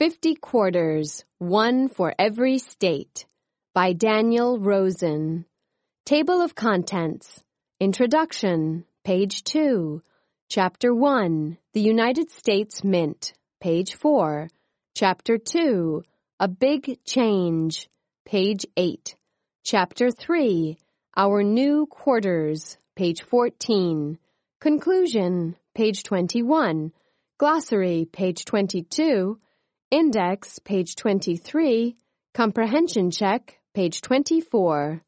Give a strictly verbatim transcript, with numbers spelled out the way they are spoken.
Fifty Quarters, One for Every State by Daniel Rosen. Table of Contents. Introduction, page two. Chapter one, The United States Mint, page four. Chapter two, A Big Change, page eight. Chapter three, Our New Quarters, page fourteen. Conclusion, page twenty-one. Glossary, page twenty-two. Index, page twenty-three. Comprehension check, page twenty-four.